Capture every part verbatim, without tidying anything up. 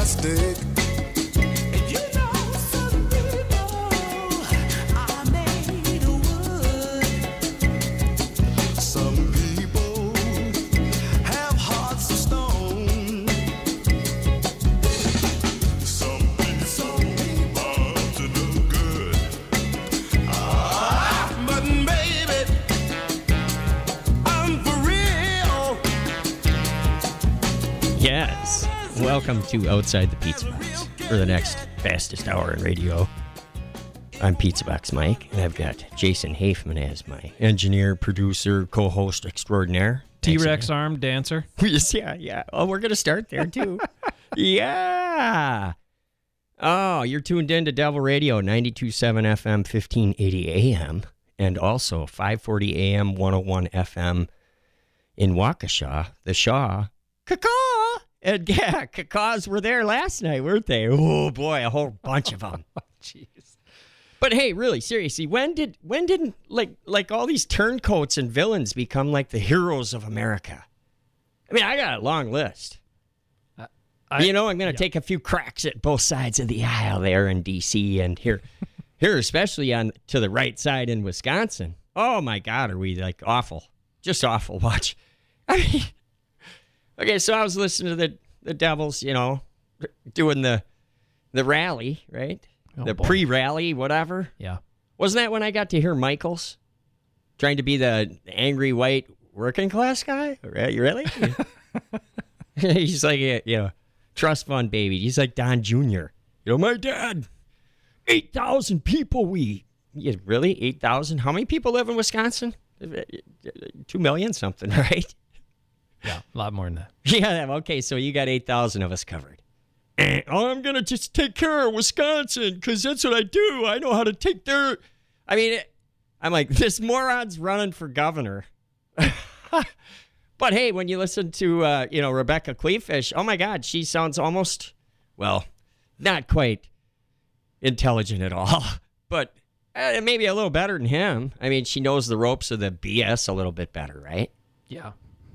stick. You know some people are made of wood. Some people have hearts of stone. Some people are to do good. Ah, but baby, I'm for real. Yes. Welcome to Outside the Pizza Box, for the next fastest hour in radio. I'm Pizza Box Mike, and I've got Jason Hafman as my engineer, producer, co-host extraordinaire. T-Rex arm dancer. Yes, yeah, yeah. Oh, we're going to start there, too. Yeah. Oh, you're tuned in to Devil Radio, ninety-two point seven F M, fifteen eighty A M, and also five forty A M, one oh one F M in Waukesha, the Shaw. Caw-caw! And yeah, cacaws were there last night, weren't they? Oh, boy, a whole bunch of them. Jeez. But hey, really, seriously, when did when did like like all these turncoats and villains become like the heroes of America? I mean, I got a long list. Uh, I, you know, I'm going to yeah. take a few cracks at both sides of the aisle there in D C and here, here especially on to the right side in Wisconsin. Oh my God, are we like awful? Just awful. Watch. I mean, okay, so I was listening to the the Devils, you know, doing the the rally, right? Oh, the boy. pre-rally, whatever. Yeah. Wasn't that when I got to hear Michaels trying to be the angry white working class guy? Right? You really? He's like, a, you know, trust fund baby. He's like Don Junior You know, my dad, eight thousand people we... Yeah, really? eight thousand? How many people live in Wisconsin? two million something, right? Yeah, a lot more than that. Yeah, okay, so you got eight thousand of us covered. And I'm going to just take care of Wisconsin because that's what I do. I know how to take their... I mean, it, I'm like, this moron's running for governor. But hey, when you listen to, uh, you know, Rebecca Kleefish, oh my God, she sounds almost, well, not quite intelligent at all, but uh, maybe a little better than him. I mean, she knows the ropes of the B S a little bit better, right? Yeah.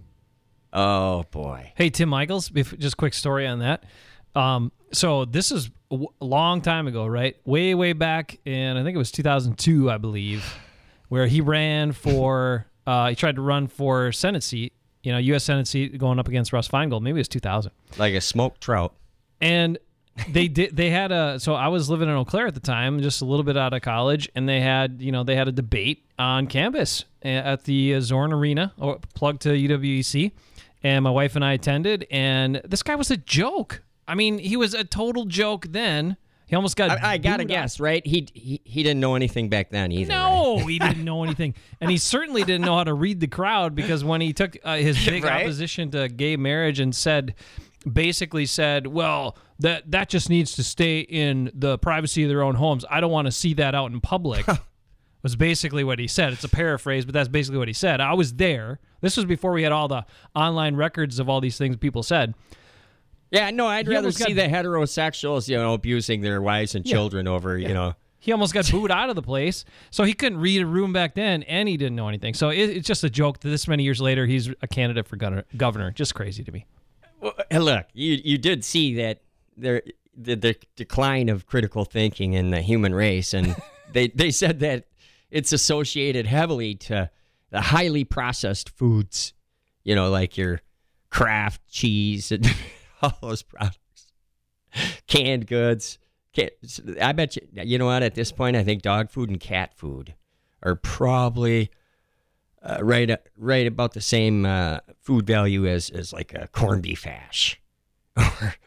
Oh, boy. Hey, Tim Michaels, if, just quick story on that. Um, so this is a w- long time ago, right? Way, way back in, I think it was two thousand two, I believe, where he ran for, uh, he tried to run for Senate seat, you know, U S Senate seat going up against Russ Feingold. Maybe it was two thousand. Like a smoked trout. And they did, they had a, so I was living in Eau Claire at the time, just a little bit out of college, and they had, you know, they had a debate on campus at the Zorn Arena, or plug to U W E C. And my wife and I attended, and this guy was a joke. I mean, he was a total joke then. He almost got. I, I gotta booed guess, out. right? He, he he didn't know anything back then either. No, right? he didn't know anything, and he certainly didn't know how to read the crowd because when he took uh, his big Right? opposition to gay marriage and said, basically said, "Well, that that just needs to stay in the privacy of their own homes. I don't want to see that out in public." Was basically what he said. It's a paraphrase, but that's basically what he said. I was there. This was before we had all the online records of all these things people said. Yeah, no, I'd He rather almost see got- the heterosexuals, you know, abusing their wives and Yeah. children over, you know. He almost got booed out of the place, so he couldn't read a room back then, and he didn't know anything. So it, it's just a joke that this many years later, he's a candidate for governor. governor. Just crazy to me. Well, hey, look, you you did see that there the, the decline of critical thinking in the human race, and they, they said that it's associated heavily to the highly processed foods, you know, like your Kraft cheese and all those products, canned goods. Can't, I bet you, you know what, at this point, I think dog food and cat food are probably uh, right right about the same uh, food value as, as like a corned beef hash or,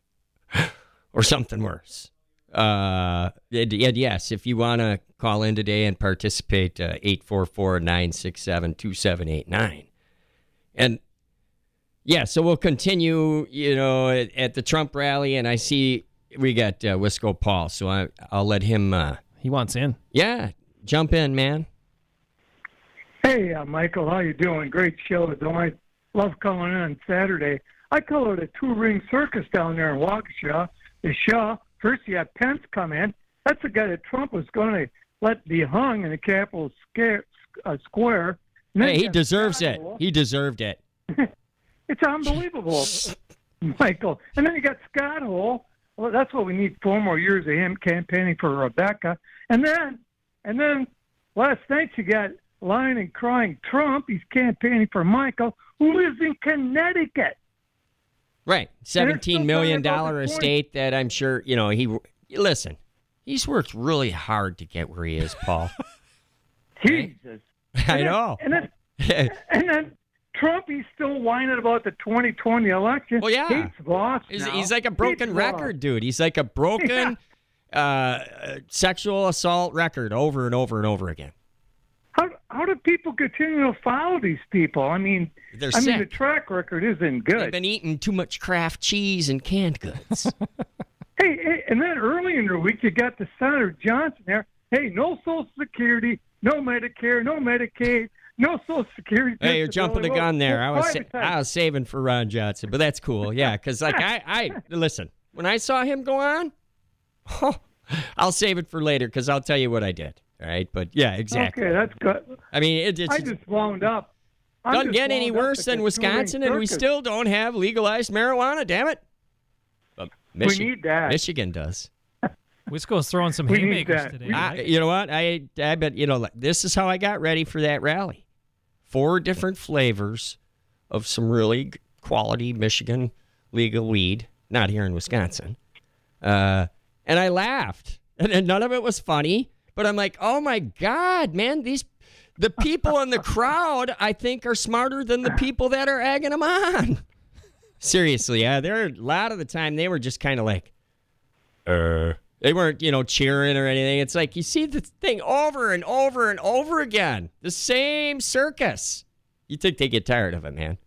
or something worse. Uh, and, and yes, if you want to call in today and participate, uh, eight four four, nine six seven, two seven eight nine. And yeah, so we'll continue, you know, at, at the Trump rally, and I see we got uh, Wisco Paul, so I, I'll let him, uh, He wants in. yeah, jump in, man. Hey, uh, Michael, how you doing? Great show. As always, love calling in on Saturday. I call it a two-ring circus down there in Waukesha. The Shaw, first you had Pence come in. That's the guy that Trump was going to let be hung in the Capitol scare, uh, Square. And then Hey, you he got deserves it. Scott He deserved it. Hole. It's unbelievable, Michael. And then you got Scott Hole, well, that's what we need. Four more years of him campaigning for Rebecca, and then, and then last night you got lying and crying Trump. He's campaigning for Michael, who lives in Connecticut. Right, seventeen million dollar talking about the estate that I'm sure you know. He listen, he's worked really hard to get where he is, Paul. Jesus, I know. And then, and then Trump, he's still whining about the twenty twenty election. Well, yeah. He's lost He's, now. he's like a broken He's record, lost. dude. He's like a broken uh, sexual assault record over and over and over again. How how do people continue to follow these people? I mean, They're I mean the sick. track record isn't They've good. been eating too much Kraft cheese and canned goods. Hey, hey, and then early in the week you got the Senator Johnson there. Hey, no Social Security, no Medicare, no Medicaid, no Social Security. Hey, you're jumping the disability. gun there. I Well, was sa- privatize. I was saving for Ron Johnson, but that's cool. Yeah, because like I, I listen, when I saw him go on, oh, I'll save it for later because I'll tell you what I did. All right, but yeah, exactly. Okay, that's good. I mean, it, it's, I just wound up. I'm doesn't just get any wound up worse at than the Wisconsin, touring and we circus. still don't have legalized marijuana. Damn it! But Michi- need that. Michigan does. Wisco's throwing some We need haymakers that. today. We- I, Mike. you know what? I I bet you know. like, This is how I got ready for that rally. Four different flavors of some really g- quality Michigan legal weed. Not here in Wisconsin. Uh, and I laughed, and, and none of it was funny. But I'm like, oh my God, man! These the people in the crowd, I think, are smarter than the people that are egging them on. Seriously, yeah. There a lot of the time they were just kind of like, uh. They weren't, you know, cheering or anything. It's like you see the thing over and over and over again. The same circus. You think they get tired of it, man.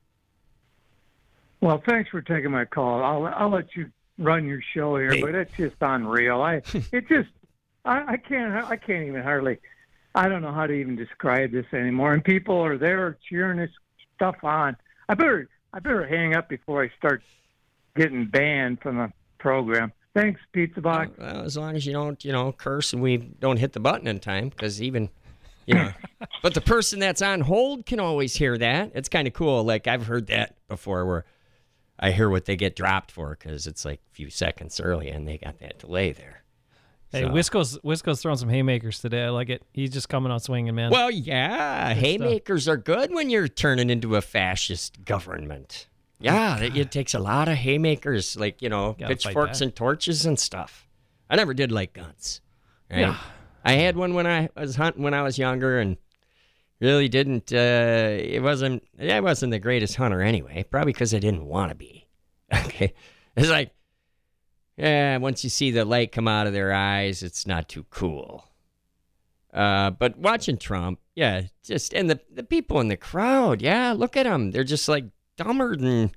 Well, thanks for taking my call. I'll I'll let you run your show here, Hey. but it's just unreal. I it just I, I can't I can't even hardly I don't know how to even describe this anymore. And people are there cheering this stuff on. I better I better hang up before I start getting banned from the program. Thanks, Pizza Box. Well, as long as you don't, you know, curse and we don't hit the button in time, because even, you know, but the person that's on hold can always hear that. It's kind of cool. Like I've heard that before, where I hear what they get dropped for because it's like a few seconds early and they got that delay there. Hey, So- Wisco's Wisco's throwing some haymakers today. I like it. He's just coming out swinging, man. Well, yeah, haymakers are good when you're turning into a fascist government. Yeah, it, it takes a lot of haymakers, like, you know, Gotta fight pitchforks back. and torches and stuff. I never did like guns. Right? Yeah. I had one when I was hunting when I was younger, and really didn't. Uh, it wasn't. I wasn't the greatest hunter anyway. Probably because I didn't want to be. Okay, it's like, yeah. Once you see the light come out of their eyes, it's not too cool. Uh, but watching Trump, yeah, just and the the people in the crowd, yeah, look at them. They're just like dumber than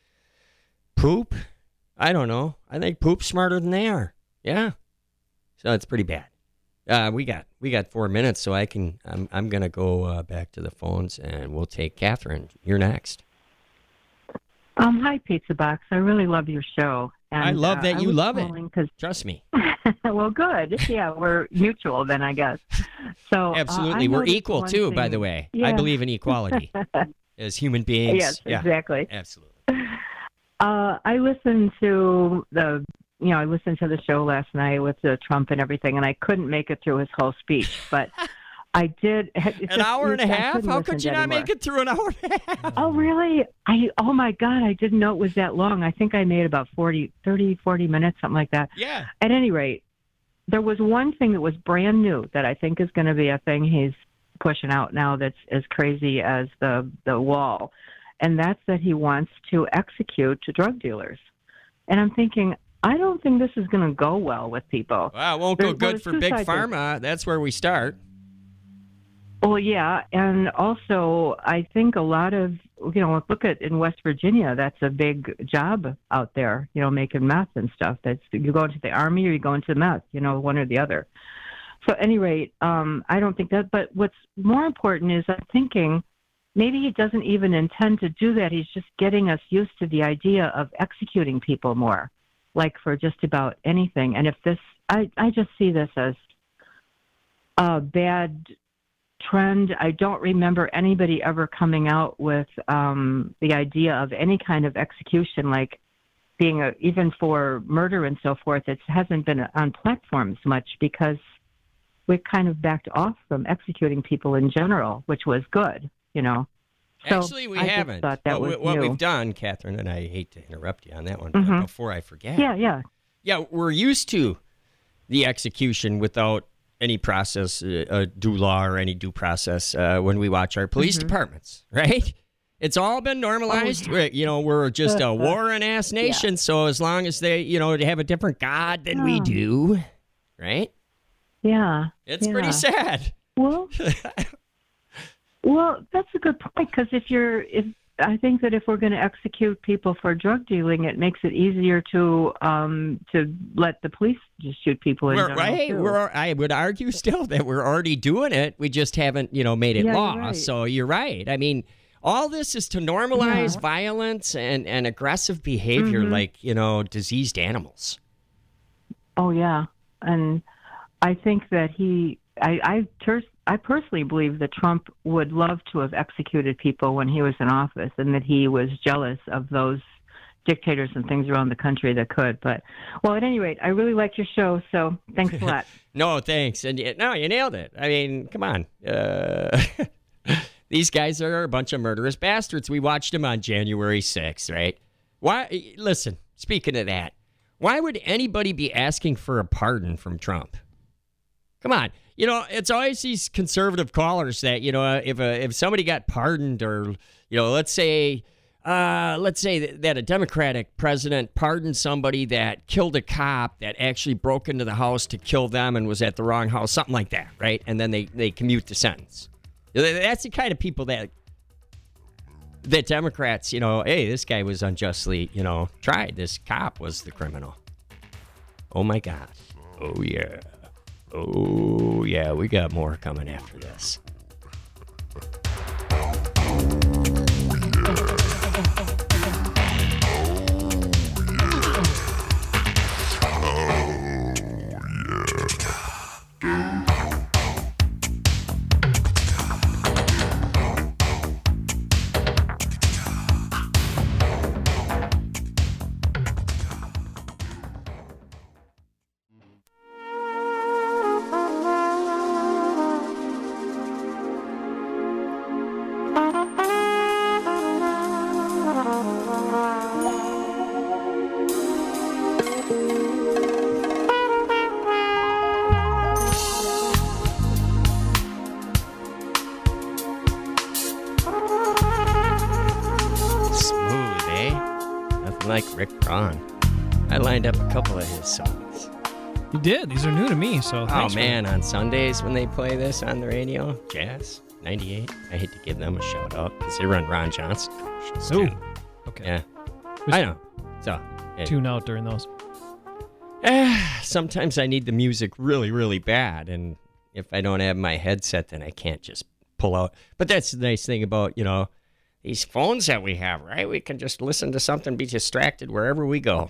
poop. I don't know. I think poop's smarter than they are. Yeah, so it's pretty bad. Uh, we got we got four minutes, so I can. I'm I'm gonna go uh, back to the phones, and we'll take Catherine. You're next. Um, hi, Pizza Box. I really love your show. And, I love uh, that I you was love it. calling 'cause- Trust me. well, good. Yeah, we're mutual then, I guess. So uh, Absolutely, I we're noticed equal one too. By thing- the way, I Yeah. believe in equality as human beings. Yes, yeah, exactly. absolutely. Uh, I listened to the, you know, I listened to the show last night with the Trump and everything, and I couldn't make it through his whole speech, but I did. An hour and a half? How could you not make it through an hour and a half? Oh, really? I oh my God, I didn't know it was that long. I think I made about forty, thirty, forty minutes, something like that. Yeah. At any rate, there was one thing that was brand new that I think is going to be a thing he's pushing out now that's as crazy as the the wall, and that's that he wants to execute drug dealers. And I'm thinking, I don't think this is going to go well with people. Well, it won't There- go well, good there's for two big sides of- pharma. That's where we start. Well, yeah, and also I think a lot of, you know, look at in West Virginia, that's a big job out there, you know, making meth and stuff. That's you go into the army or you go into meth, you know, one or the other. So, at any rate, um, I don't think that. But what's more important is I'm thinking maybe he doesn't even intend to do that. He's just getting us used to the idea of executing people more, like for just about anything. And if this, I, I just see this as a bad trend. I don't remember anybody ever coming out with um, the idea of any kind of execution like being a, even for murder and so forth, it hasn't been on platforms much because we've kind of backed off from executing people in general, which was good, you know. So Actually, we I just haven't. thought that what was what new. we've done, Catherine, and I hate to interrupt you on that one, but Mhm. before I forget. Yeah, yeah. Yeah, we're used to the execution without any process, uh, uh, due law or any due process uh, when we watch our police Mm-hmm. departments, right? It's all been normalized. Oh, We're- You know, we're just a warring-ass nation, so as long as they, you know, they have a different God than we Oh. do, right? Yeah. It's yeah. pretty sad. Well, well, that's a good point because if you're, if I think that if we're going to execute people for drug dealing, it makes it easier to um to let the police just shoot people in We're, general, right? too. We're, I would argue still that we're already doing it. We just haven't, you know, made it Yeah, you're law. right. So you're right. I mean, all this is to normalize Yeah. violence and, and aggressive behavior Mhm. like, you know, diseased animals. Oh yeah, and I think that he, I, I, ter- I personally believe that Trump would love to have executed people when he was in office, and that he was jealous of those dictators and things around the country that could. But well, at any rate, I really like your show, so thanks a lot. No, thanks. And y- no, you nailed it. I mean, come on. Uh, these guys are a bunch of murderous bastards. We watched them on January sixth, right? Why? Listen, speaking of that, why would anybody be asking for a pardon from Trump? Come on. You know, it's always these conservative callers that, you know, if a, if somebody got pardoned or, you know, let's say, uh, let's say that, that a Democratic president pardoned somebody that killed a cop that actually broke into the house to kill them and was at the wrong house, something like that, right? And then they, they commute the sentence. That's the kind of people that that Democrats, you know, hey, this guy was unjustly, you know, tried. This cop was the criminal. Oh, my God. Oh, yeah. Oh, yeah, we got more coming after this. Smooth, eh? Nothing like Rick Braun. I lined up a couple of his songs. You did. These are new to me, so Oh, thanks for- man, on Sundays when they play this on the radio, Jazz ninety-eight, I hate to give them a shout out because they run Ron Johnson commercials, Ooh. too. Okay. Yeah, I know. So, hey. Tune out during those. Eh, sometimes I need the music really, really bad, and if I don't have my headset, then I can't just pull out. But that's the nice thing about, you know, these phones that we have, right? We can just listen to something, be distracted wherever we go.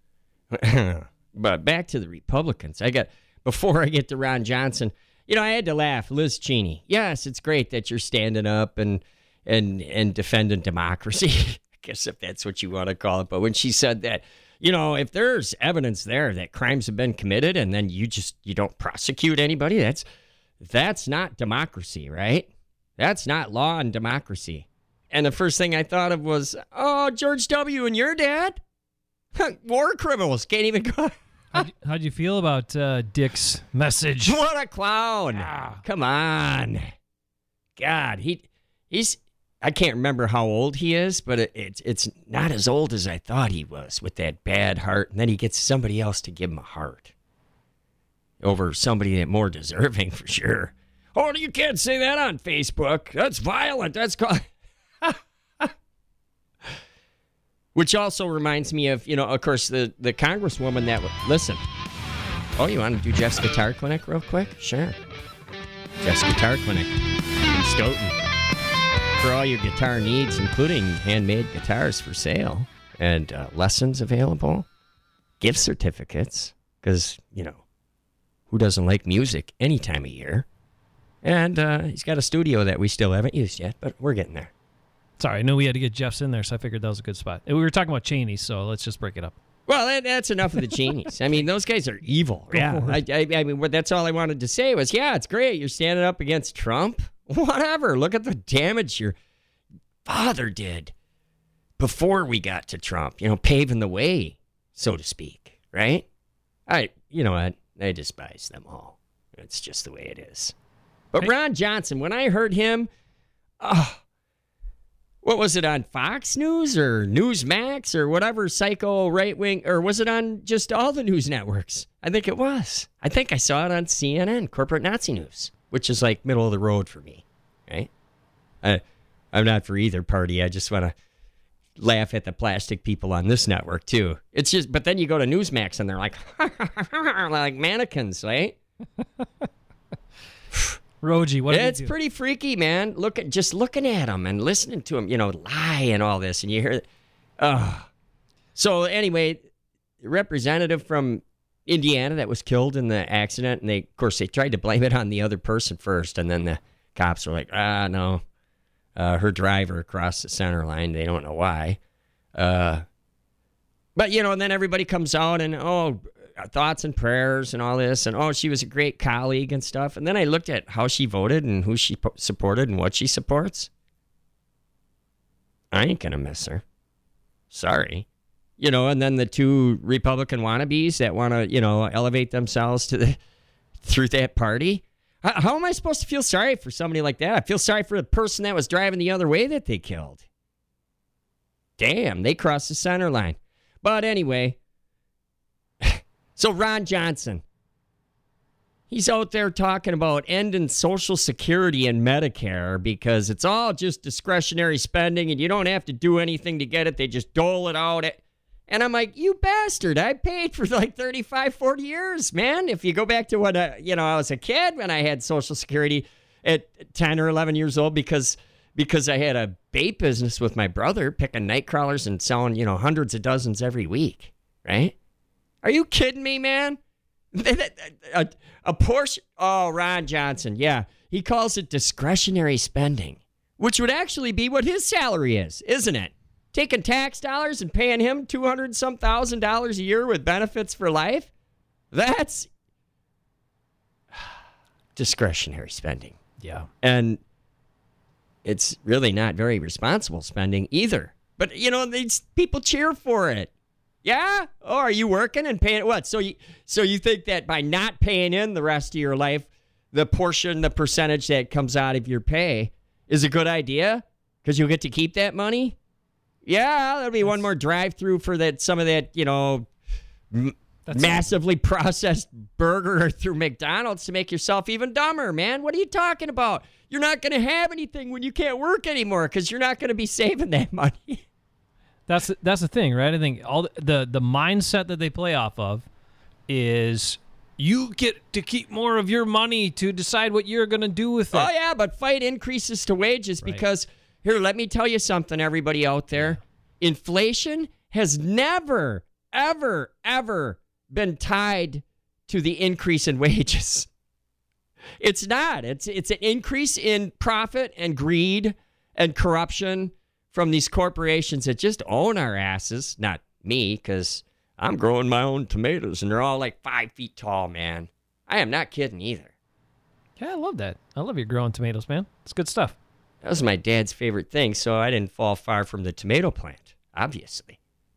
But back to the Republicans. I got, before I get to Ron Johnson, you know, I had to laugh. Liz Cheney. Yes, it's great that you're standing up and and and defending democracy. I guess if that's what you want to call it. But when she said that, you know, if there's evidence there that crimes have been committed and then you just you don't prosecute anybody, that's that's not democracy, right? That's not law and democracy. And the first thing I thought of was, oh, George W. and your dad? War criminals can't even go. How'd you, how'd you feel about uh, Dick's message? What a clown. Come on. God, he he's I can't remember how old he is, but it, it's it's not as old as I thought he was with that bad heart. And then he gets somebody else to give him a heart over somebody that more deserving for sure. Oh, you can't say that on Facebook. That's violent. That's called. Which also reminds me of, you know, of course, the, the congresswoman that, listen. Oh, you want to do Jeff's Guitar Clinic real quick? Sure. Jeff's Guitar Clinic in Stoughton. For all your guitar needs, including handmade guitars for sale and uh, lessons available, gift certificates, because, you know, who doesn't like music any time of year? And uh, he's got a studio that we still haven't used yet, but we're getting there. Sorry, I knew we had to get Jeff's in there, so I figured that was a good spot. We were talking about Cheney, so let's just break it up. Well, that, that's enough of the Cheneys. I mean, those guys are evil. Yeah, for I, I, I mean, what- that's all I wanted to say was, yeah, it's great. You're standing up against Trump. Whatever. Look at the damage your father did before we got to Trump. You know, paving the way, so to speak. Right? I, you know what? I despise them all. It's just the way it is. But Ron Johnson, when I heard him, oh, what was it on Fox News or Newsmax or whatever psycho right wing, or was it on just all the news networks? I think it was. I think I saw it on C N N, Corporate Nazi News, which is like middle of the road for me, right? I, I'm not for either party. I just want to laugh at the plastic people on this network too. It's just, but then you go to Newsmax and they're like, like mannequins, right? Roji, what did It's you do? pretty freaky, man. Look at just looking at him and listening to him, you know, lie and all this, and you hear, oh. So anyway, representative from Indiana that was killed in the accident, and they, of course, they tried to blame it on the other person first, and then the cops were like, ah, no, uh, her driver crossed the center line. They don't know why, uh, but you know, and then everybody comes out and oh. thoughts and prayers and all this, and oh, she was a great colleague and stuff. And then I looked at how she voted and who she po- supported and what she supports. I ain't gonna miss her. Sorry. You know, and then the two Republican wannabes that want to, you know, elevate themselves to the through that party. How, how am I supposed to feel sorry for somebody like that? I feel sorry for the person that was driving the other way that they killed. Damn, they crossed the center line. But anyway, so Ron Johnson, he's out there talking about ending Social Security and Medicare because it's all just discretionary spending and you don't have to do anything to get it. They just dole it out. And I'm like, you bastard, I paid for like thirty-five, forty years, man. If you go back to when, I, you know, I was a kid when I had Social Security at ten or eleven years old because because I had a bait business with my brother, picking night crawlers and selling, you know, hundreds of dozens every week, right? Are you kidding me, man? a, a portion. Oh, Ron Johnson. Yeah. He calls it discretionary spending, which would actually be what his salary is, isn't it? Taking tax dollars and paying him two hundred some thousand dollars a year with benefits for life. That's discretionary spending. Yeah. And it's really not very responsible spending either. But, you know, these people cheer for it. Yeah? Oh, are you working and paying what? So you so you think that by not paying in the rest of your life, the portion, the percentage that comes out of your pay is a good idea? Because you'll get to keep that money? Yeah, there'll be That's, one more drive-through for that some of that, you know, m- massively processed burger through McDonald's to make yourself even dumber, man. What are you talking about? You're not going to have anything when you can't work anymore because you're not going to be saving that money. That's that's the thing, right? I think all the, the the mindset that they play off of is you get to keep more of your money to decide what you're going to do with it. Oh, yeah, but fight increases to wages Right. because, here, let me tell you something, everybody out there. Inflation has never, ever, ever been tied to the increase in wages. It's not. It's it's an increase in profit and greed and corruption from these corporations that just own our asses. Not me, because I'm growing my own tomatoes, and they're all like five feet tall, man. I am not kidding either. Yeah, I love that. I love you growing tomatoes, man. It's good stuff. That was my dad's favorite thing, so I didn't fall far from the tomato plant, obviously.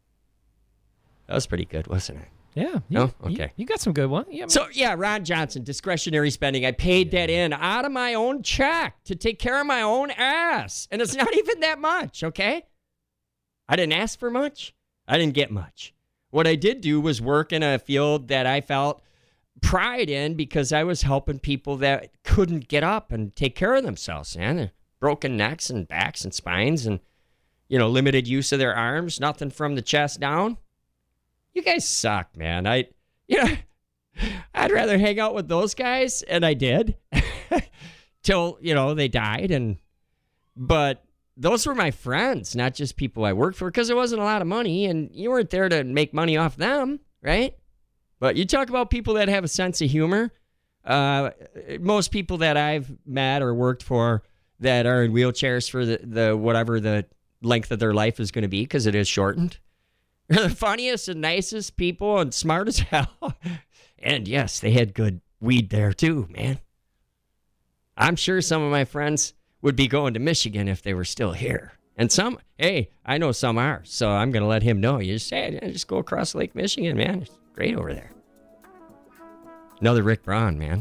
That was pretty good, wasn't it? Yeah. You, No? you- Okay. You, got some good ones. Yeah. So, yeah, Ron Johnson, discretionary spending. I paid that in out of my own check to take care of my own ass. And it's not even that much, okay? I didn't ask for much. I didn't get much. What I did do was work in a field that I felt pride in because I was helping people that couldn't get up and take care of themselves, man. Broken necks and backs and spines and, you know, limited use of their arms, nothing from the chest down. You guys suck, man. I, you know, I'd rather hang out with those guys, and I did, till, you know, they died. And, but those were my friends, not just people I worked for, because there wasn't a lot of money, and you weren't there to make money off them, right? But you talk about people that have a sense of humor. Uh, most people that I've met or worked for, that are in wheelchairs for the, the whatever the length of their life is going to be because it is shortened. They're the funniest and nicest people and smart as hell. And yes, they had good weed there too, man. I'm sure some of my friends would be going to Michigan if they were still here. And some, hey, I know some are, so I'm going to let him know. You just say, hey, just go across Lake Michigan, man. It's great over there. Another Rick Braun, man.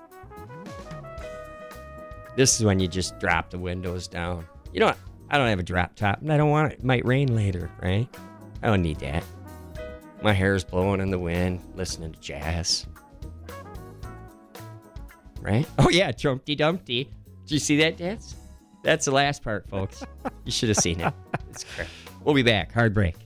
This is when you just drop the windows down. You know what? I don't have a drop top, and I don't want it. It might rain later, right? I don't need that. My hair's blowing in the wind, listening to jazz. Right? Oh, yeah, Trumpty Dumpty. Did you see that dance? That's the last part, folks. You should have seen it. It's crap. We'll be back. Hard break.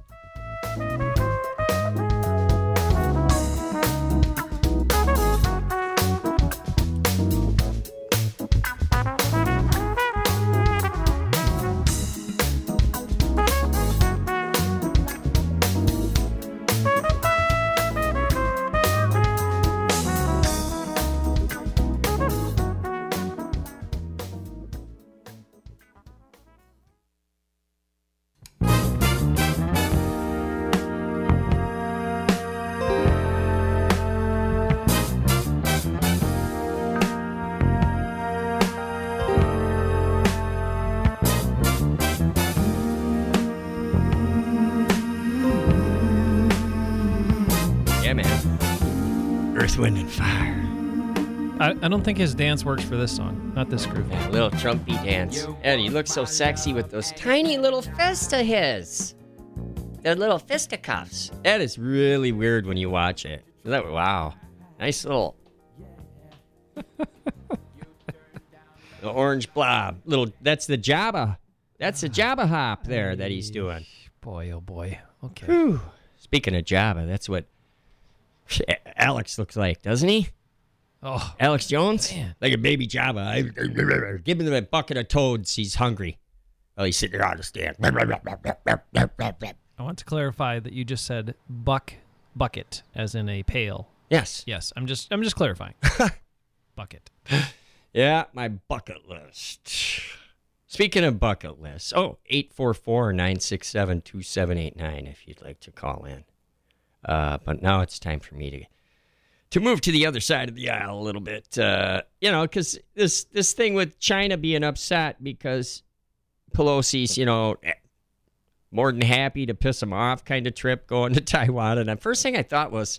Wind and Fire. I, I don't think his dance works for this song. Not this groove. Yeah, little Trumpy dance. And he looks so sexy with those tiny little fists of his. They're little fisticuffs. That is really weird when you watch it. That, wow. Nice little... the orange blob. Little. That's the Jabba. That's the Jabba hop there that he's doing. Boy, oh boy. Okay. Whew. Speaking of Jabba, that's what Alex looks like, doesn't he? Oh, Alex Jones? man. Like a baby Jabba. I, give him a bucket of toads. He's hungry. Oh, he's sitting there on the stand. I want to clarify that you just said buck bucket as in a pail. Yes. Yes, I'm just I'm just clarifying. Bucket. Yeah, my bucket list. Speaking of bucket lists, oh, eight four four, nine six seven, two seven eight nine if you'd like to call in. Uh, but now it's time for me to to move to the other side of the aisle a little bit. Uh, you know, because this this thing with China being upset because Pelosi's, you know, more than happy to piss him off kind of trip going to Taiwan. And the first thing I thought was,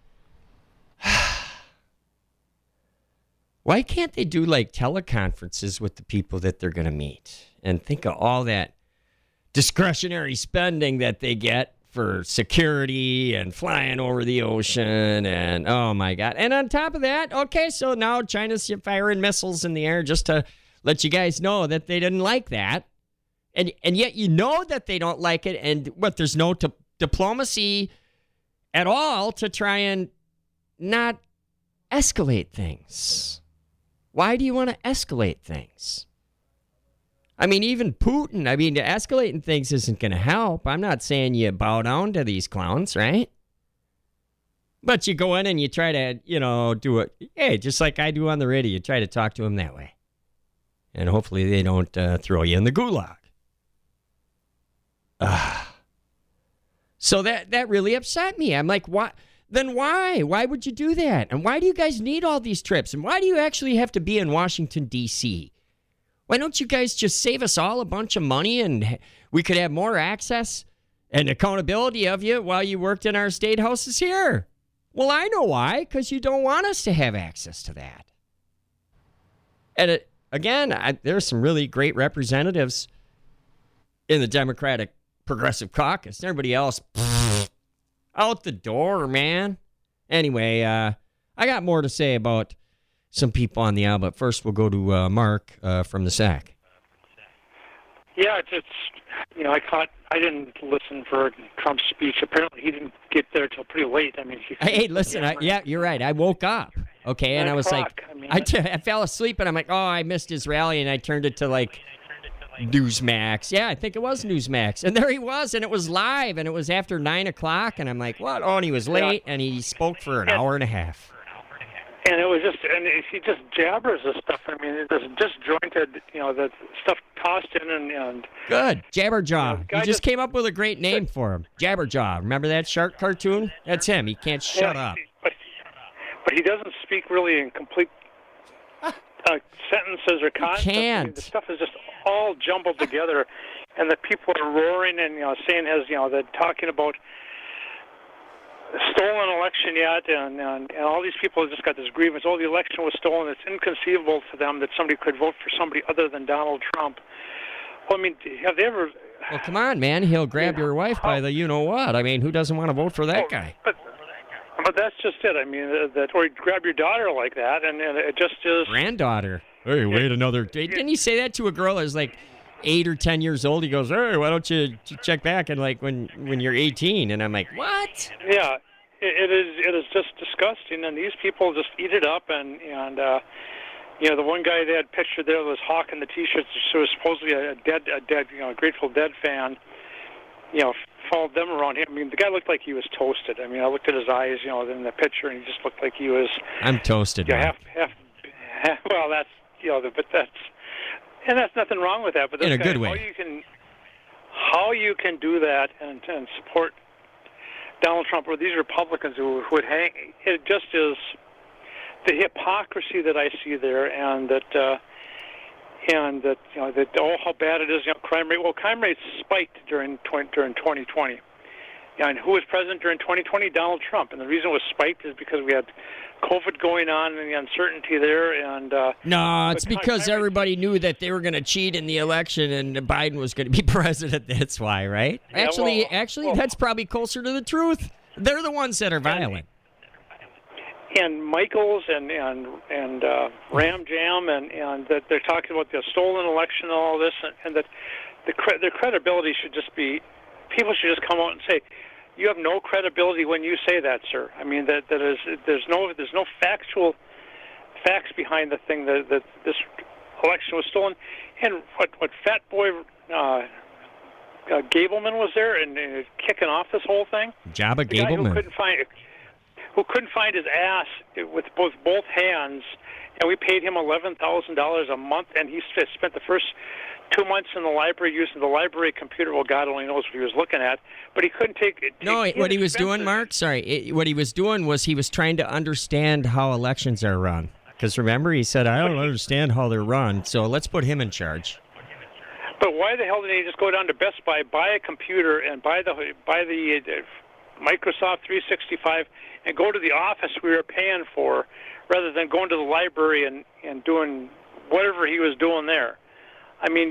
why can't they do like teleconferences with the people that they're going to meet and think of all that discretionary spending that they get for security and flying over the ocean and oh my God. And on top of that, okay, so now China's firing missiles in the air just to let you guys know that they didn't like that. And and yet you know that they don't like it. And what, there's no t- diplomacy at all to try and not escalate things. Why do you want to escalate things? I mean, even Putin, I mean, escalating things isn't going to help. I'm not saying you bow down to these clowns, right? But you go in and you try to, you know, do it. Hey, just like I do on the radio, you try to talk to them that way. And hopefully they don't uh, throw you in the gulag. Uh, so that, that really upset me. I'm like, why? Then why? Why would you do that? And why do you guys need all these trips? And why do you actually have to be in Washington, D C? Why don't you guys just save us all a bunch of money and we could have more access and accountability of you while you worked in our state houses here? Well, I know why, because you don't want us to have access to that. And it, again, I, there's some really great representatives in the Democratic Progressive Caucus. Everybody else, pfft, out the door, man. Anyway, uh, I got more to say about some people on the aisle, but first we'll go to uh, Mark uh, from the S A C. Yeah, it's, it's, you know, I caught, I didn't listen for Trump's speech. Apparently he didn't get there till pretty late. I mean, he, hey, listen, I, yeah, you're right. I woke up, okay, and I was like, I, mean, I, t- I fell asleep, and I'm like, oh, I missed his rally, and I turned it to, like, Newsmax. Yeah, I think it was Newsmax. And there he was, and it was live, and it was after nine o'clock, and I'm like, what? Oh, and he was late, and he spoke for an hour and a half. And it was just, and he just jabbers this stuff. I mean, it's disjointed, you know, the stuff tossed in and, and Good. Jabberjaw. guy You just just- came up with a great name for him. Jabberjaw. Remember that shark cartoon? That's him. He can't shut yeah, up. But, but he doesn't speak really in complete uh, sentences or concepts. I mean, can't. the stuff is just all jumbled together, and the people are roaring and, you know, saying, has, you know, they're talking about stolen election yet, and, and and all these people have just got this grievance. Oh, the election was stolen. It's inconceivable to them that somebody could vote for somebody other than Donald Trump. Well, I mean, have they ever? Well, come on, man. He'll grab your wife by the you-know-what. I mean, who doesn't want to vote for that guy? But, but that's just it. I mean, uh, that or you grab your daughter like that, and, and it just is. Granddaughter. Hey, wait another day. Didn't he say that to a girl that was like eight or ten years old? He goes, hey, why don't you ch- check back and like when when you're eighteen? And I'm like, what? Yeah, it, it is. It is just disgusting, and these people just eat it up. And and uh, you know, the one guy they had pictured there was hawking the T-shirts, so was supposedly a dead, a dead, you know, Grateful Dead fan. You know, followed them around him. I mean, the guy looked like he was toasted. I mean, I looked at his eyes, you know, in the picture, and he just looked like he was. I'm toasted. Yeah, man. half, half, half. Well, that's you know, but that's and that's nothing wrong with that. But this In a guy, good how way. you can, how you can do that and and support Donald Trump or these Republicans who, who would hang. It just is the hypocrisy that I see there, and that uh, and that you know that oh how bad it is. You know, crime rate. Well, crime rate spiked during twenty, during twenty twenty. And who was president during twenty twenty? Donald Trump. And the reason it was spiked is because we had COVID going on and the uncertainty there. And uh, No, it's but crime- because crime rate- everybody knew that they were going to cheat in the election and Biden was going to be president. That's why, right? Yeah, actually, well- actually, well- that's probably closer to the truth. They're the ones that are violent. and Michaels and and and uh, Ram Jam and and that they're talking about the stolen election and all this, and, and that the cre- their credibility should just be. People should just come out and say, "You have no credibility when you say that, sir." I mean, that that is there's no there's no factual facts behind the thing that that this election was stolen, and what what Fat Boy uh, uh, Gableman was there and, and kicking off this whole thing. Jabba The guy who Gableman. couldn't find who couldn't find his ass with both both hands, and we paid him eleven thousand dollars a month, and he sp- spent the first two months in the library using the library computer. Well, God only knows what he was looking at, but he couldn't take. take No, what he was doing, inexpensive- Mark, sorry, it, what he was doing was he was trying to understand how elections are run. Because remember, he said, I don't understand how they're run, so let's put him in charge. But why the hell didn't he just go down to Best Buy, buy a computer, and buy the buy the uh, Microsoft three sixty-five, and go to the office we were paying for, rather than going to the library and, and doing whatever he was doing there? I mean,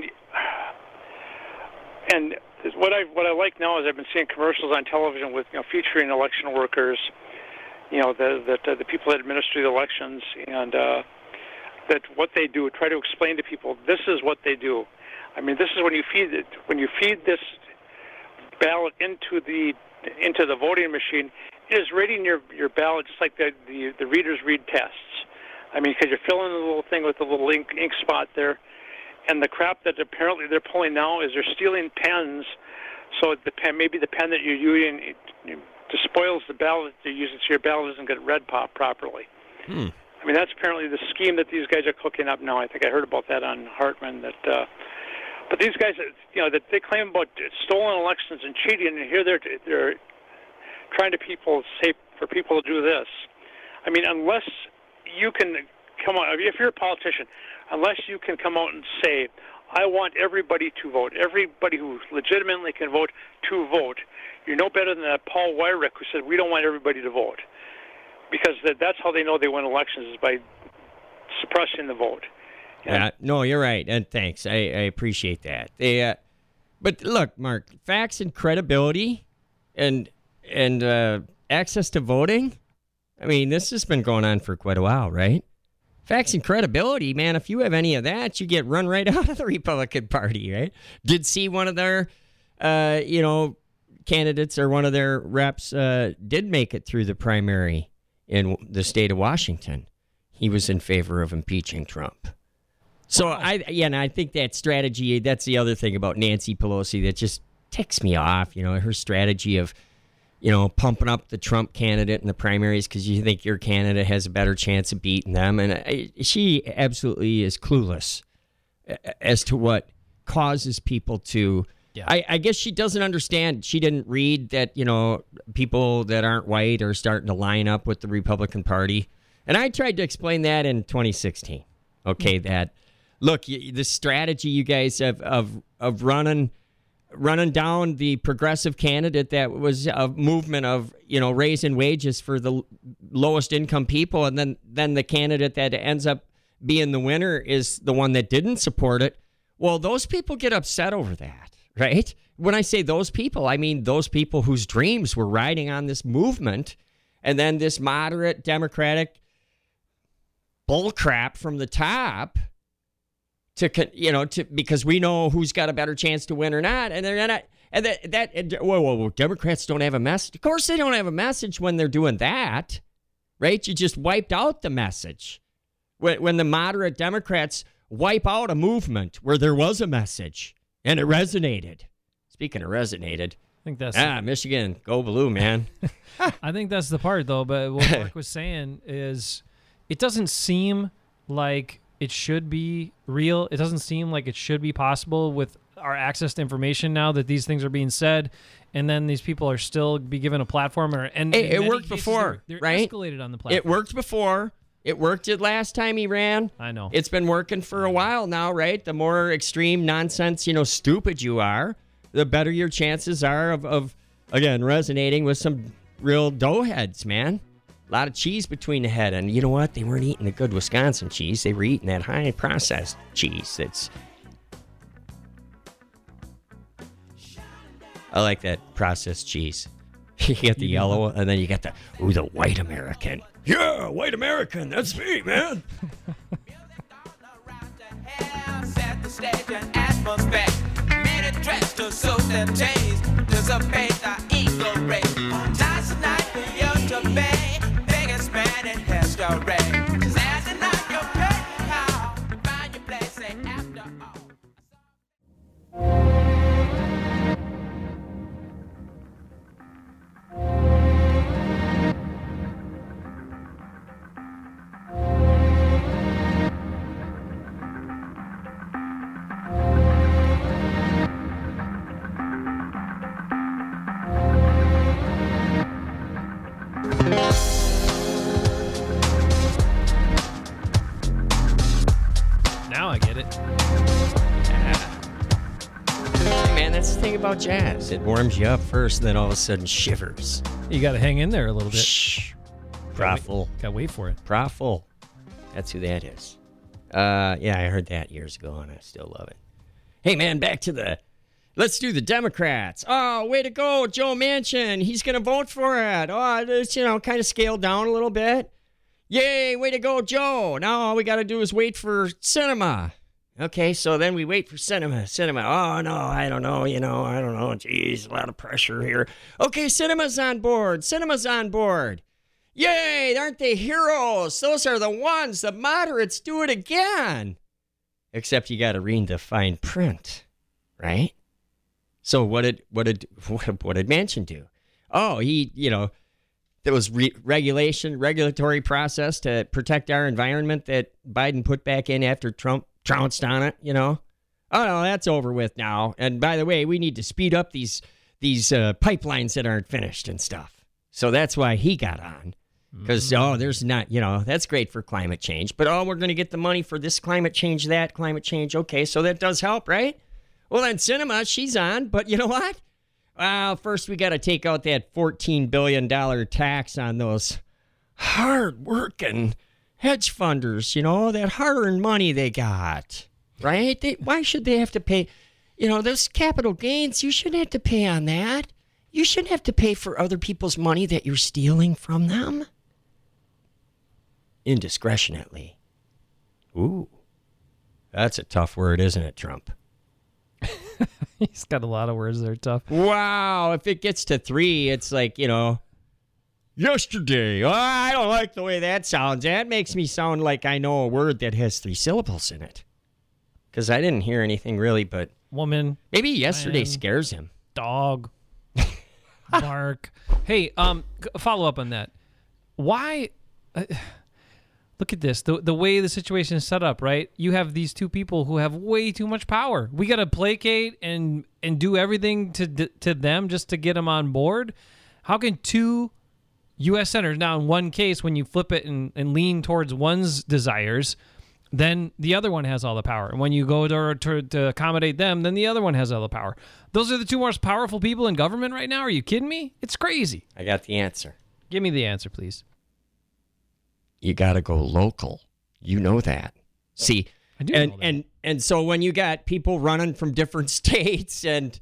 and what I what I like now is I've been seeing commercials on television with you know featuring election workers, you know the the, the people that administer the elections, and uh, that what they do. Try to explain to people this is what they do. I mean, this is when you feed it when you feed this ballot into the into the voting machine. It is reading your your ballot just like the the, the readers read tests. I mean, because you're filling the little thing with the little ink ink spot there. And the crap that apparently they're pulling now is they're stealing pens, so the pen, maybe the pen that you're using it, it despoils the ballot that you're using, so your ballot doesn't get read pop properly. Hmm. I mean, that's apparently the scheme that these guys are cooking up now. I think I heard about that on Hartman. That, uh, but these guys, you know, that they claim about stolen elections and cheating, and here they're they're trying to people say for people to do this. I mean, unless you can come on, if you're a politician. Unless you can come out and say, I want everybody to vote, everybody who legitimately can vote to vote, you're no better than that Paul Weyrich who said, we don't want everybody to vote. Because that, that's how they know they win elections, is by suppressing the vote. Yeah, no, you're right, and thanks. I, I appreciate that. They, uh, but look, Mark, facts and credibility and, and uh, access to voting, I mean, this has been going on for quite a while, right? Facts and credibility, man, if you have any of that, you get run right out of the Republican Party, right? Did see one of their, uh, you know, candidates or one of their reps uh, did make it through the primary in the state of Washington. He was in favor of impeaching Trump. So, I yeah, and I think that strategy, that's the other thing about Nancy Pelosi that just ticks me off, you know, her strategy of you know, pumping up the Trump candidate in the primaries because you think your candidate has a better chance of beating them. And I, she absolutely is clueless as to what causes people to. Yeah. I, I guess she doesn't understand. She didn't read that, you know, people that aren't white are starting to line up with the Republican Party. And I tried to explain that in twenty sixteen. Okay, that, look, the strategy you guys have of of running running down the progressive candidate that was a movement of, you know, raising wages for the lowest income people, and then then the candidate that ends up being the winner is the one that didn't support it. Well, those people get upset over that, right? When I say those people, I mean those people whose dreams were riding on this movement, and then this moderate Democratic bullcrap from the top to, you know, to because we know who's got a better chance to win or not, and they're not. And that that and, whoa, whoa, whoa, Democrats don't have a message. Of course, they don't have a message when they're doing that, right? You just wiped out the message when when the moderate Democrats wipe out a movement where there was a message and it resonated. Speaking of resonated, I think that's ah, Michigan, go blue, man. I think that's the part, though. But what Mark was saying is, it doesn't seem like it should be real. It doesn't seem like it should be possible with our access to information now that these things are being said, and then these people are still be given a platform. Or and Hey, in it many worked cases, before, they're, they're right? escalated on the platform. It worked before. It worked it last time he ran. I know. It's been working for a while now, right? The more extreme nonsense, you know, stupid you are, the better your chances are of, of again, resonating with some real doughheads, man. A lot of cheese between the head. And you know what? They weren't eating the good Wisconsin cheese. They were eating that high processed cheese. That's. I like that processed cheese. You get the yellow, and then you get the, ooh, the white American. Yeah, white American. That's me, man. Set the stage and atmosphere. Made a dress to suit their taste. Dissipate the ego race. Tonight's the night for you to pay. Biggest man in history. Standing on your penthouse. Find your place, say after all. Now I get it. Hey, man, that's the thing about jazz. It warms you up first, and then all of a sudden shivers. You got to hang in there a little bit. Shh. Proful. Got to wait for it. Proful. That's who that is. Uh, yeah, I heard that years ago, and I still love it. Hey, man, back to the... Let's do the Democrats. Oh, way to go, Joe Manchin. He's going to vote for it. Oh, it's, you know, kind of scaled down a little bit. Yay, way to go, Joe. Now all we got to do is wait for cinema. Okay, so then we wait for cinema. Cinema. Oh, no, I don't know. You know, I don't know. Jeez, a lot of pressure here. Okay, cinema's on board. Cinema's on board. Yay, aren't they heroes? Those are the ones. The moderates do it again. Except you got to read the fine print, right? So what did what did what did Manchin do? Oh, he, you know, there was re- regulation, regulatory process to protect our environment that Biden put back in after Trump trounced on it, you know. Oh, no, that's over with now. And by the way, we need to speed up these these uh, pipelines that aren't finished and stuff. So that's why he got on. Because, mm. oh, there's not, you know, that's great for climate change. But, oh, we're going to get the money for this climate change, that climate change. Okay, so that does help, right? Well, then Cinema, she's on. But you know what? Well, first we got to take out that fourteen billion dollars tax on those hard-working hedge funders, you know, that hard-earned money they got, right? They, why should they have to pay? You know, those capital gains, you shouldn't have to pay on that. You shouldn't have to pay for other people's money that you're stealing from them. Indiscretionately. Ooh. That's a tough word, isn't it, Trump? He's got a lot of words that are tough. Wow. If it gets to three, it's like, you know, yesterday. Oh, I don't like the way that sounds. That makes me sound like I know a word that has three syllables in it. Because I didn't hear anything really, but Woman. maybe yesterday man, scares him. Dog. Mark. Hey, um, c- follow up on that. Why? Uh, look at this. The the way the situation is set up, right? You have these two people who have way too much power. We got to placate and and do everything to d- to them just to get them on board. How can two U S senators, now in one case, when you flip it and, and lean towards one's desires, then the other one has all the power. And when you go to, to to accommodate them, then the other one has all the power. Those are the two most powerful people in government right now. Are you kidding me? It's crazy. I got the answer. Give me the answer, please. You got to go local. You know that. See, I do and know that. and and so when you got people running from different states and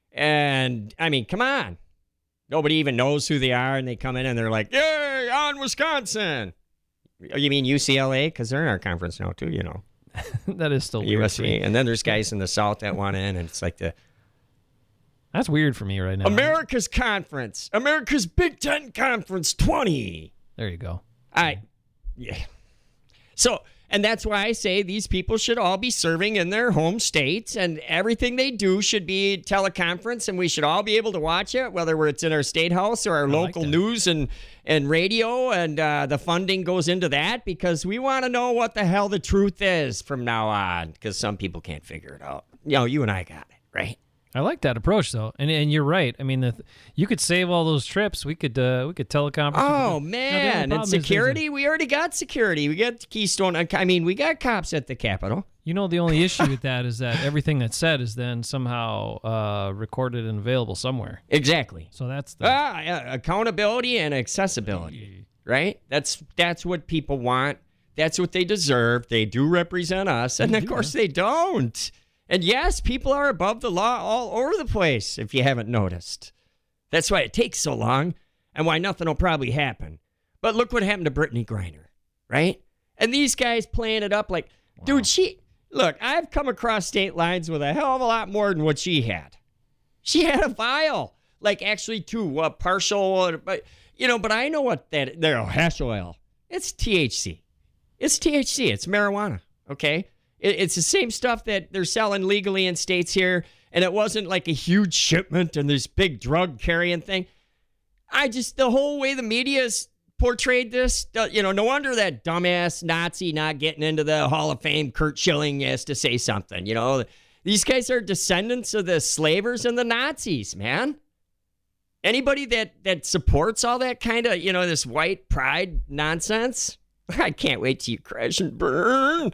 and I mean, come on. Nobody even knows who they are, and they come in and they're like, "Yay, on Wisconsin!" You mean U C L A? Because they're in our conference now too, you know. That is still weird. U for S C, me. and then there's guys in the South that want in, and it's like the That's weird for me right now. America's Conference, America's Big Ten Conference twenty. There you go. I, yeah. So, and that's why I say these people should all be serving in their home states, and everything they do should be teleconference, and we should all be able to watch it, whether it's in our state house or our like local that. news and, and radio, and uh, the funding goes into that because we want to know what the hell the truth is from now on, because some people can't figure it out. You know, you and I got it, right? I like that approach though, and and you're right. I mean, the, you could save all those trips. We could uh, we could teleconference. Oh, Now, the man. only And problem is there's a- security? We already got security. We got Keystone. I mean, we got cops at the Capitol. You know, the only issue with that is that everything that's said is then somehow uh, recorded and available somewhere. Exactly. So that's the Ah, yeah, accountability and accessibility, right? That's that's what people want. That's what they deserve. They do represent us, and of course they don't. And yes, people are above the law all over the place, if you haven't noticed. That's why it takes so long and why nothing will probably happen. But look what happened to Brittany Griner, right? And these guys playing it up like, dude, she, look, I've come across state lines with a hell of a lot more than what she had. She had a vial, like actually two, uh, partial, but you know, but I know what that, there, hash oil. It's T H C. It's T H C. It's marijuana, okay? It's the same stuff that they're selling legally in states here, and it wasn't like a huge shipment and this big drug carrying thing. I just, the whole way the media's portrayed this, you know, no wonder that dumbass Nazi not getting into the Hall of Fame, Kurt Schilling, has to say something, you know. These guys are descendants of the slavers and the Nazis, man. Anybody that, that supports all that kind of, you know, this white pride nonsense, I can't wait till you crash and burn.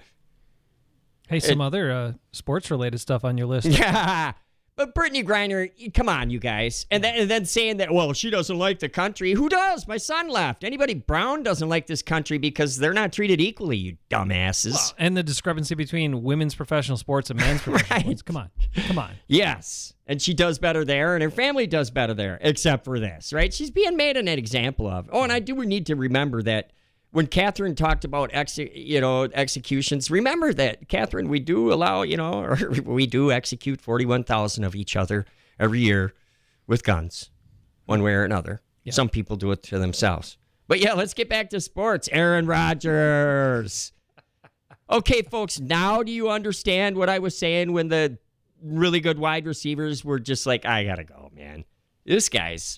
Hey, some other uh, sports-related stuff on your list. Yeah, but Brittany Griner, come on, you guys. And then, and then saying that, well, she doesn't like the country. Who does? My son left. Anybody brown doesn't like this country because they're not treated equally, you dumbasses. Well, and the discrepancy between women's professional sports and men's professional Right. sports. Come on. Come on. Yes, and she does better there, and her family does better there, except for this, right? She's being made an example of. Oh, and I do need to remember that when Catherine talked about ex, you know, executions, remember that, Catherine, we do allow, you know, or we do execute forty-one thousand of each other every year with guns, one way or another. Yeah. Some people do it to themselves. But yeah, let's get back to sports. Aaron Rodgers. Okay, folks, now do you understand what I was saying when the really good wide receivers were just like, I gotta go, man. This guy's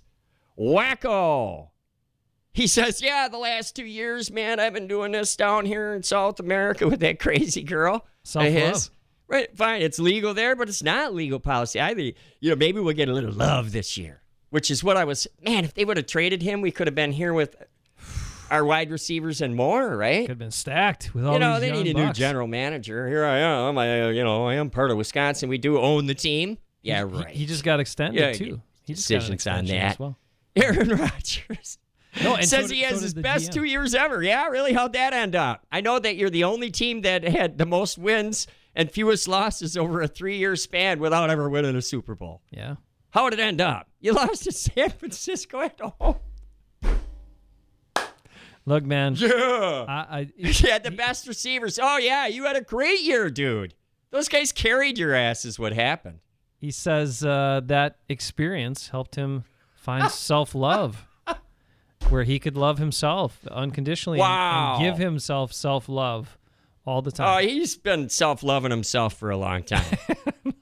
wacko. He says, yeah, the last two years, man, I've been doing this down here in South America with that crazy girl. Self-love. of his. Right, fine. It's legal there, but it's not legal policy either. You know, maybe we'll get a little love this year, which is what I was, man, if they would have traded him, we could have been here with our wide receivers and more, right? Could have been stacked with all You know, these they young need a new bucks. general manager. Here I am. I, uh, you know, I am part of Wisconsin. We do own the team. Yeah, He- right. He, just got extended, Yeah, too. He just got an decisions on extension that. as well. Aaron Rodgers. No, and says so he did- so has did his the best G M. two years ever. Yeah, really? How'd that end up? I know that you're the only team that had the most wins and fewest losses over a three-year span without ever winning a Super Bowl. Yeah. How did it end up? You lost to San Francisco at home. Look, man. Yeah. I, I, You had the best receivers. Oh, yeah, you had a great year, dude. Those guys carried your ass is what happened. he says uh, that experience helped him find self-love, where he could love himself unconditionally and- Wow. and give himself self-love all the Oh, time. he's been self-loving himself for a long time.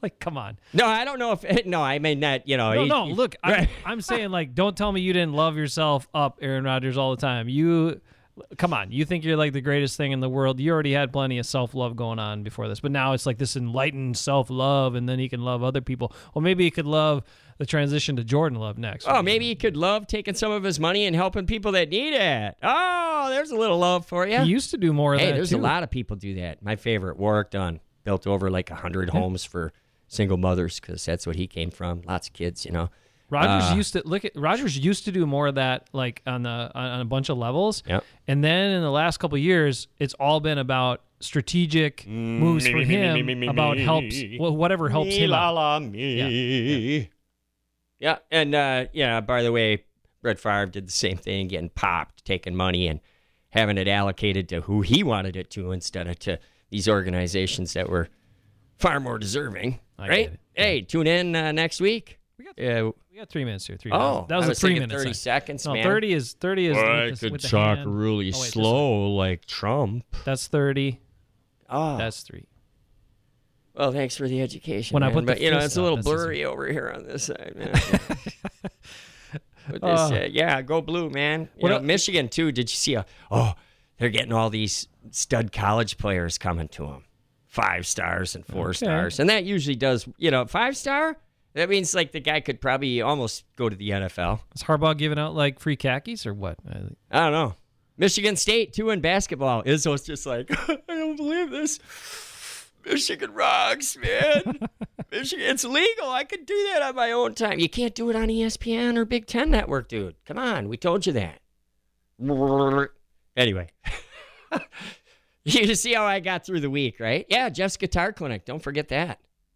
Like, come on. No, I don't know if no, I mean that. You know, No, he- no. he- Look, I'm, right. I'm saying like, don't tell me you didn't love yourself up, Aaron Rodgers, all the time. You, come on. You think you're like the greatest thing in the world. You already had plenty of self love going on before this, but now it's like this enlightened self love, and then he can love other people. Well, maybe he could love the transition to Jordan love next. Oh, maybe he could love taking some of his money and helping people that need it. Oh, there's a little love for you. He used to do more of Hey, that there's too. a lot of people do that. My favorite, Warwick Dunn, built over like a hundred homes for single mothers because that's what he came from. Lots of kids, you know. Rogers Uh, used to look at Rogers used to do more of that, like on the on, on a bunch of levels. Yep. And then in the last couple of years, it's all been about strategic moves for him, about helps well, whatever helps Me, him la, out. la, me. Yeah. yeah, and uh, yeah. By the way, Brett Favre did the same thing, getting popped, taking money and having it allocated to who he wanted it to instead of to these organizations that were far more deserving. I right? get it. Hey, tune in uh, next week. We got, Uh, we got three minutes here. Three oh, minutes. That was, I a was three thinking minute thirty segment. seconds, No, man. thirty is thirty is I with the, could with the talk hand. really Oh, wait, this slow like Trump. way. That's thirty. Oh, That's three. well, thanks for the education. When I man. put the but you know, fist it's a up, little that's easy. blurry over here on this side, man. But this, Oh. uh, yeah, go blue, man. You What know, el- Michigan too. Did you see? A, oh, they're getting all these stud college players coming to them, five stars and four Okay. stars, and that usually does. You know, five star. That means like the guy could probably almost go to the N F L. Is Harbaugh giving out like free khakis or what? I- I don't know. Michigan State too in basketball. Izzo's just like, I don't believe this. Michigan rocks, man. Michigan, it's legal. I could do that on my own time. You can't do it on E S P N or Big Ten Network, dude. Come on, we told you that. Anyway, you just see how I got through the week, right? Yeah, Jeff's Guitar Clinic. Don't forget that.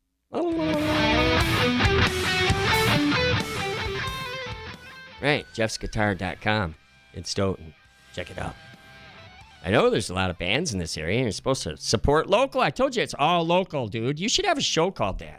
Right, jeffs guitar dot com in Stoughton. Check it out. I know there's a lot of bands in this area. You're supposed to support local. I told you it's all local, dude. You should have a show called that.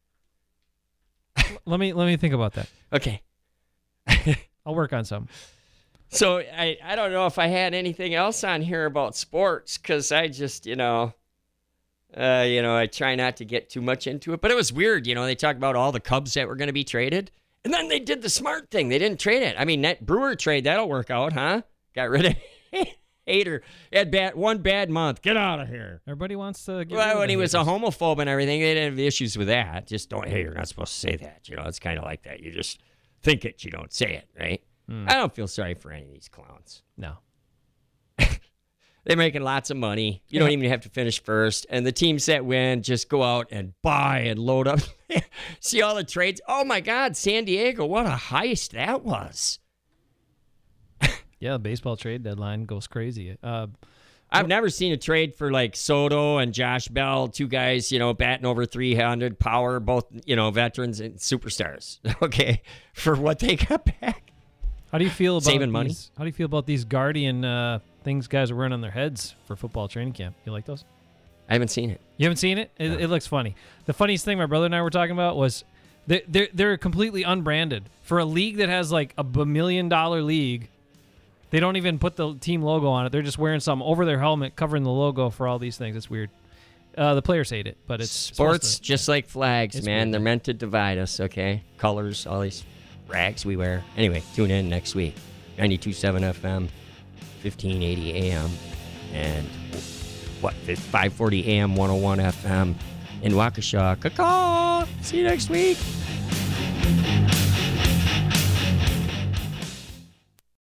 Let me let me think about that. Okay. I'll work on some. So I, I don't know if I had anything else on here about sports because I just, you know, uh, you know, I try not to get too much into it. But it was weird, you know, they talked about all the Cubs that were going to be traded. And then they did the smart thing. They didn't trade it. I mean, that Brewer trade, that'll work out, huh? Got rid of Hater. Had bad, one bad month. Get out of here. Everybody wants to. Get rid Well, of when the he was a haters. homophobe and everything, they didn't have issues with that. Just don't, hey, you're not supposed to say that. You know, it's kind of like that. You just think it, you don't say it, right? I don't feel sorry for any of these clowns. No. They're making lots of money. You don't even have to finish first. And the teams that win just go out and buy and load up. See all the trades? Oh, my God, San Diego, what a heist that was. Yeah, the baseball trade deadline goes crazy. Uh, I've never seen a trade for like Soto and Josh Bell, two guys, you know, batting over three hundred, power, both, you know, veterans and superstars, okay, for what they got back. how do you feel about Saving money. these, How do you feel about these Guardian uh, things guys are wearing on their heads for football training camp? You like those? I haven't seen it. You haven't seen it? It, it looks funny. The funniest thing my brother and I were talking about was they're, they're, they're completely unbranded. For a league that has like a b- million dollar league, they don't even put the team logo on it. They're just wearing something over their helmet covering the logo for all these things. It's weird. Uh, the players hate it, but it's Sports, supposed to- just like flags, It's man. weird. They're meant to divide us, okay? Colors, all these rags we wear. Anyway, tune in next week. ninety-two point seven F M, fifteen eighty A M, and what, five forty A M, one oh one F M in Waukesha. Caw-caw! See you next week.